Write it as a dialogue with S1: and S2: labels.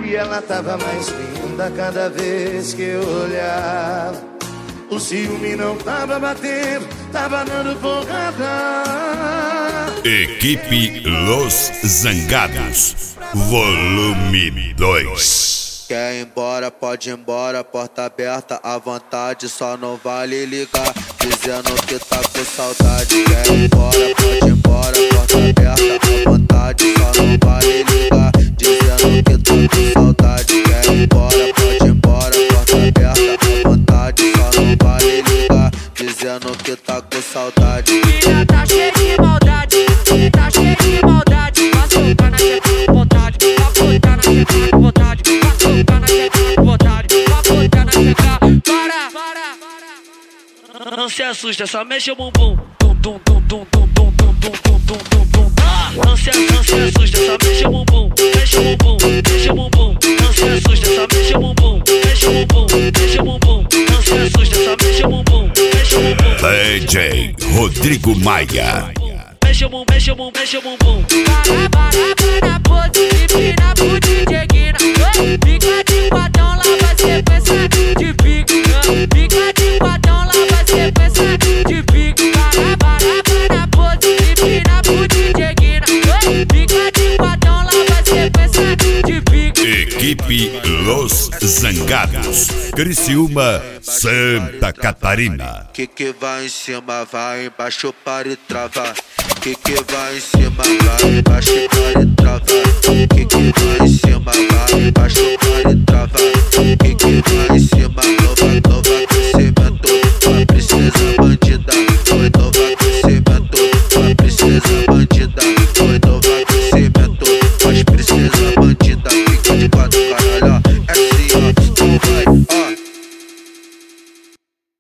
S1: E ela tava mais linda cada vez que eu olhava. O ciúme não tava batendo, tava dando porrada.
S2: Equipe Los Zangados, volume 2.
S3: Quer ir embora, pode ir embora, porta aberta à vontade, só não vale ligar, dizendo que tá com saudade. Quer ir embora, pode ir embora, porta aberta à vontade, só não vale ligar, dizendo que tá com saudade. Quer ir embora, pode ir embora, porta aberta à vontade, só não vale ligar, dizendo que tá com saudade.
S4: Filha tá cheia de maldade, tá cheia de maldade, vai socar na teta com vontade, vai botar na teta com vontade, vai socar na teta com vontade, vai botar na teta. Para! Não se assusta, só mexe o bumbum. Tum tum tum tum tum tum tum tum tum tum tum tum. Não se assusta, só mexe o bumbum, mexe o bumbum, mexe o bumbum. Não se assusta, só mexe o bumbum, mexe o bumbum, mexe o bumbum. Não se assusta, só mexe o bumbum, mexe o bumbum.
S2: DJ Rodrigo Maia.
S4: Mexe o bumbum, mexe o bumbum, mexe o bumbum. Para, pose, empina pro DJ Guina. Fica de quadrão, lá vai sequência de pique. Fica de quadrão, lá vai sequência de pique. Para, pose, empina pro DJ Guina. Fica de quadrão, lá vai sequência de pique.
S2: Equipe Los Zangados, Criciúma, Santa Catarina.
S3: Que vai em cima, vai embaixo para e travar. Que vai em cima, vai embaixo para e travar. Que